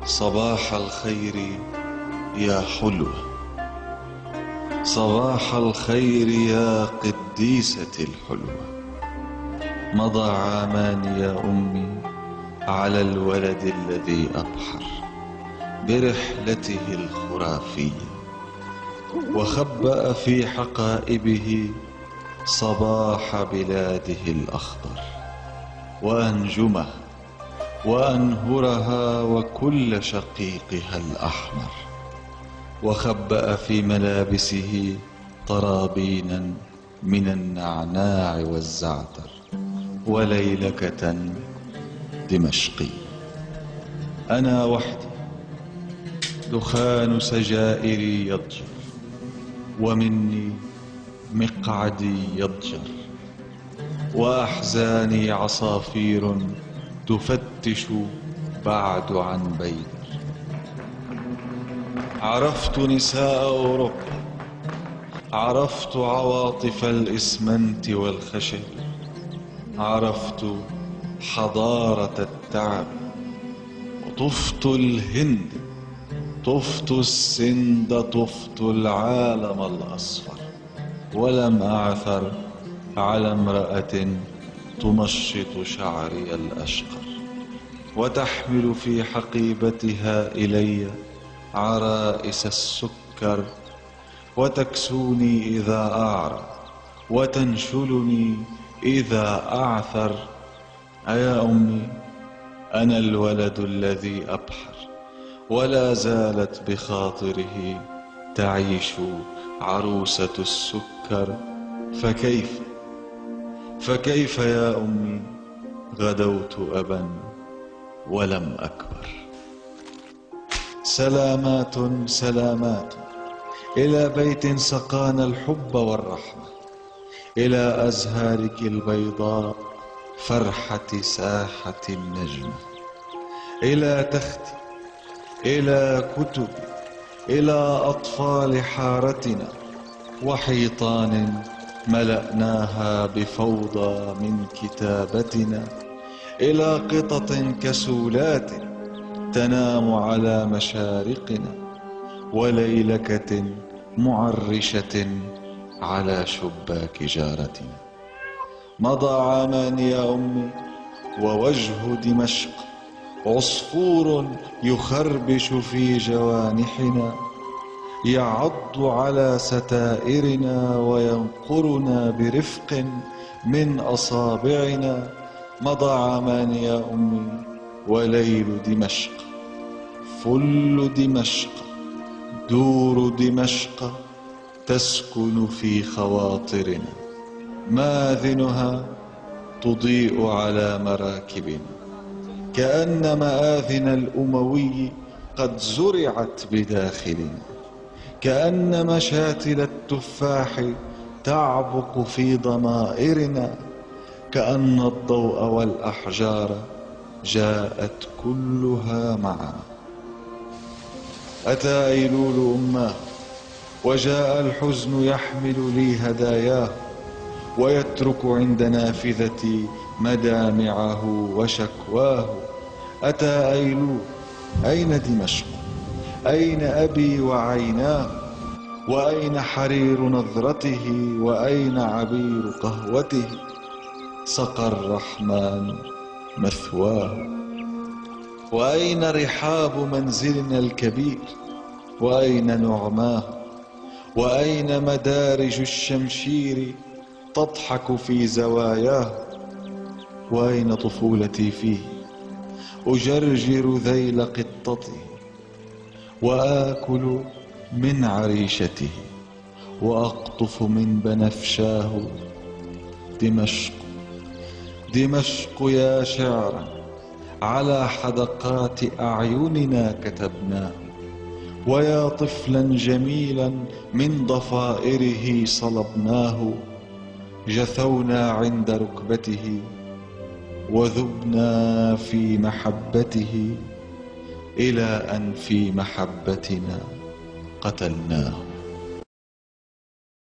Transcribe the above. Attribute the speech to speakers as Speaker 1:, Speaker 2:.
Speaker 1: صباح الخير يا حلوة، صباح الخير يا قديسة الحلوة. مضى عامان يا أمي على الولد الذي أبحر برحلته الخرافية، وخبأ في حقائبه صباح بلاده الأخضر وأنجمه وأنهرها وكل شقيقها الأحمر، وخبأ في ملابسه طرابينا من النعناع والزعتر وليلكة دمشقية. أنا وحدي دخان سجائري يضجر، ومني مقعدي يضجر، وأحزاني عصافير تفتش بعد عن بيدر. عرفت نساء أوروبا، عرفت عواطف الإسمنت والخشب، عرفت حضارة التعب، وطفت الهند، طفت السند، طفت العالم الأصفر، ولم أعثر على امرأة تمشط شعري الأشقر وتحمل في حقيبتها إلي عرائس السكر، وتكسوني إذا أعرى وتنشلني إذا أعثر. أيا أمي، أنا الولد الذي أبحر، ولا زالت بخاطره تعيش عروسة السكر. فكيف يا أمي غدوت أبا ولم أكبر. سلامات سلامات إلى بيت سقانا الحب والرحمة، إلى أزهارك البيضاء فرحة ساحة النجمة، إلى تختي، إلى كتبي، إلى أطفال حارتنا، وحيطان ملأناها بفوضى من كتابتنا، إلى قطط كسولات تنام على مشارقنا، وليلكة معرشة على شباك جارتنا. مضى عامان يا أمي، ووجه دمشق عصفور يخربش في جوانحنا، يعض على ستائرنا وينقرنا برفق من أصابعنا. مضى عامان يا أمي، وليل دمشق، فل دمشق، دور دمشق تسكن في خواطرنا، ماذنها تضيء على مراكبنا، كأن مآذن الأموي قد زرعت بداخلنا، كأن مشاتل التفاح تعبق في ضمائرنا، كأن الضوء والأحجار جاءت كلها معنا. أتى أيلول أماه، وجاء الحزن يحمل لي هداياه، ويترك عند نافذتي مدامعه وشكواه. أتى أيلول، أين دمشق؟ أين أبي وعيناه؟ وأين حرير نظرته؟ وأين عبير قهوته؟ سقى الرحمن مثواه. وأين رحاب منزلنا الكبير؟ وأين نعماه؟ وأين مدارج الشمشير تضحك في زواياه؟ وأين طفولتي فيه أجرجر ذيل قطته، وآكل من عريشته، وأقطف من بنفشاه. دمشق، دمشق يا شعرا على حدقات أعيننا كتبناه، ويا طفلا جميلا من ضفائره صلبناه. جثونا عند ركبته، وذبنا في محبته، إلى أن في محبتنا قتلناه.